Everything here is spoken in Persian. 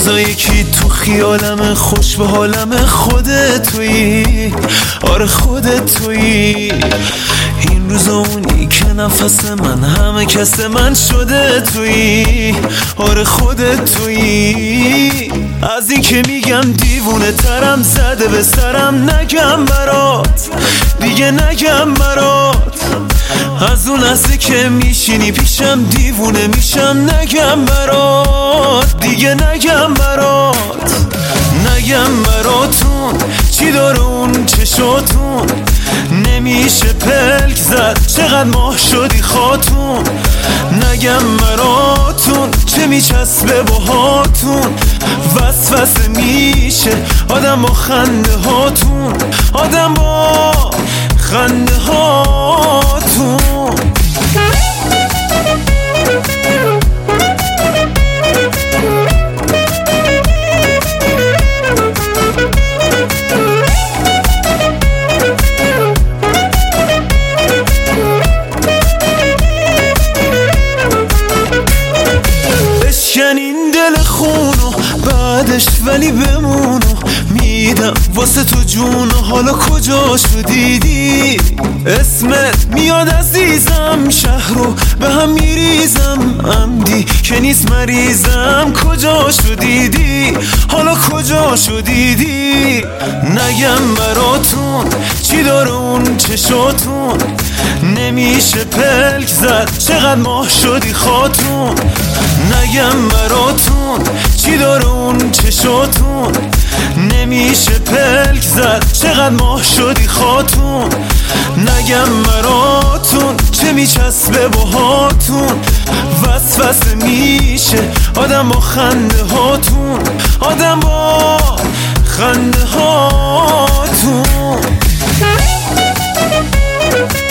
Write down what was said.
روزا یکی تو خیالم خوش به حالم خودت تویی، آره خودت تویی. این روزا اونی که نفس من همه کس من شده تویی، آره خودت تویی. از این که میگم دیوونه ترم زده به سرم، نگم برات دیگه نگم برات. از اون لحظه که میشینی پیشم دیوونه میشم، نگم برات دیگه نگم برات. نگم براتون چی داره اون چشاتون، نمیشه پلک زد چقدر ماه شدی خاتون. نگم براتون چه میچسبه باهاتون، وسوسه میشه آدم با خنده هاتون، آدم با خنده هاتون. این دل خونو بعدش ولی بمونو میدم واسه تو جونو. حالا کجا شدیدی اسمت میاد عزیزم، شهرو به هم میریزم عمدی که نیست مریضم. کجا شدیدی حالا کجا شدیدی. نگم براتون چی داره اون چشاتون، نمیشه پلک زد چقدر ماه شدی خاتون. نگم براتون چی داره اون چشاتون، نمیشه پلک زد چقدر ماه شدی خاتون. نگم براتون چه میچسبه باهاتون، وسوسه میشه آدم با خنده هاتون، آدم با خنده هاتون.